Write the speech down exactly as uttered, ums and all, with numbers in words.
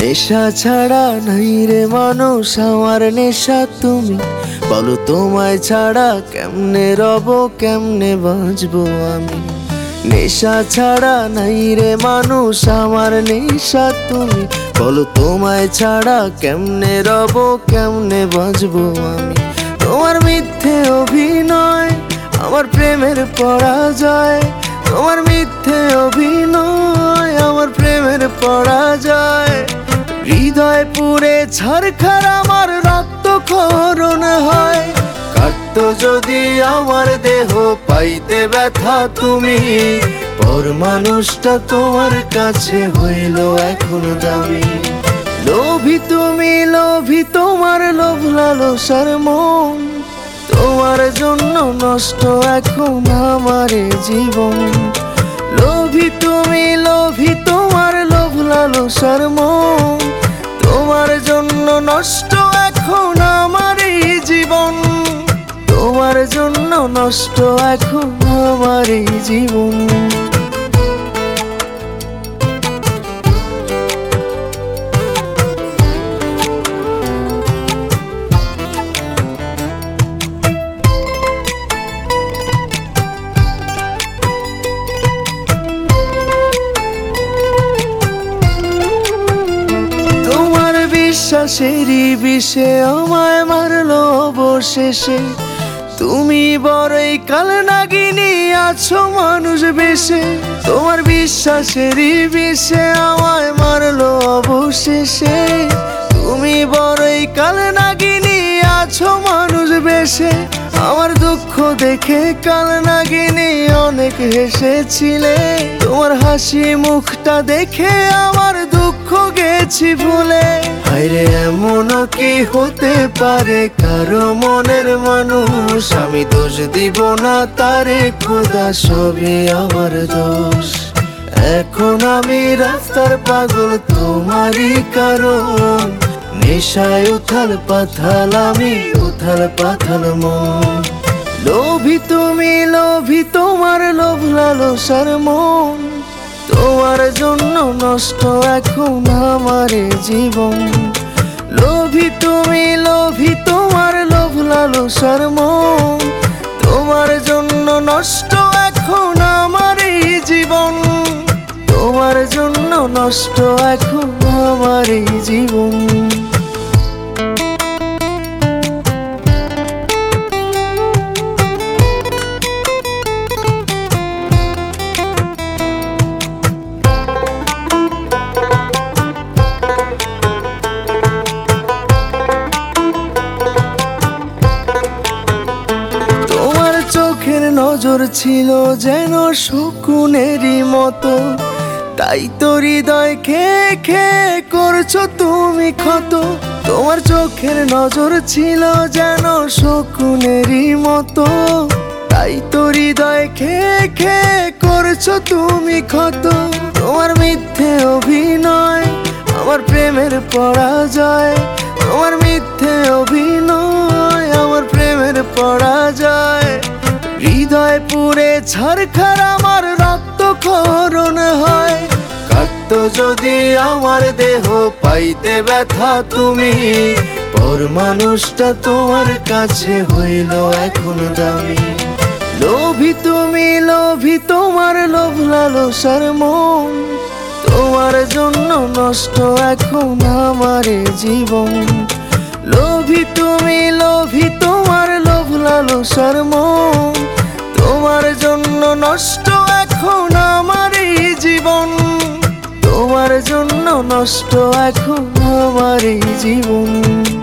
নেশা ছাড়া নাই রে মানুষ আমার নেশা তুমি। বলো তোমায় ছাড়া কেমনে রব, কেমনে বাঁচবো আমি। নেশা ছাড়া নাই রে মানুষ আমার নেশা তুমি। বলো তোমায় ছাড়া কেমনে রব, কেমনে বাঁচবো আমি। তোমার মিথ্যে অভিনয় আমার প্রেমের পরাজয়। তোমার মিথ্যে অভিনয় আমার প্রেমের পরাজয়। হৃদয় পুড়ে ছারখার আমার রক্ত ক্ষরণ হয়। কাটতো যদি আমার দেহ পাইতে ব্যথা তুমি। পর মানুষটা তোমার কাছে হইল এখন দামি। লোভী তুমি লোভী তোমার লোভ লালসার মন। তোমার জন্য নষ্ট এখন আমার জীবন। লোভী তুমি লোভী তোমার লোভ লালসার মন। তোমার জন্য নষ্ট এখন আমার জীবন। তোমার জন্য নষ্ট এখন আমার জীবন। বিশ্বাসেরই বিষে আমায় মারলো অবশেষে। তুমি বড়ই কাল নাগিনী আছো মানুষ বেশে। তোমার বিশ্বাসেরই বিষে আমায় মারলো অবশেষে। তুমি বড়ই কাল নাগিনী আছো মানুষ বেশে। আমার দুঃখ দেখে কাল নাগিনী অনেক হেসেছিলে। তোমার হাসি মুখটা দেখে আমার দুঃখ গেছি ভুলে। হায়রে এমন কি হতে পারে কারো মনের মানুষ। আমি দোষ দিব না তারে খোদা, সবই আমার দোষ। এখন আমি রাস্তার পাগল তোমারই কারণ। নেশায় উথাল পাথাল আমি উথাল পাথাল মন। লোভী তুমি লোভী তোমার লোভ লালসার মন। তোমার জন্য নষ্ট এখন আমার জীবন। লোভী তুমি লোভী তোমার লোভ লালসার মন। তোমার জন্য নষ্ট এখন আমার জীবন। তোমার জন্য নষ্ট এখন আমার জীবন। নজর ছিল যেন শকুনেরই মতো। তাই তো হৃদয় খেয়ে খেয়ে করছো তুমি ক্ষত। তোমার চোখের নজর ছিল যেন শকুনেরই মতো। তাই তো হৃদয় খেয়ে খেয়ে করছো তুমি ক্ষত। তোমার মিথ্যে অভিনয় আমার প্রেমের পরাজয়। তোমার মিথ্যে অভিনয় আমার প্রেমের পরাজয়। হৃদয় পুড়ে ছারখার আমার রক্ত ক্ষরণ হয়। কাটতো যদি আমার দেহ পাইতে ব্যথা তুমি। পর মানুষটা তোমার কাছে হইল এখন দামি। লোভী তুমি লোভী তোমার লোভ লালসার মন। তোমার জন্য নষ্ট এখন আমার জীবন। লোভী তুমি লোভী তোমার লোভ লালসার মন। তোমার জন্য নষ্ট এখন আমার জীবন। তোমার জন্য নষ্ট এখন আমার জীবন।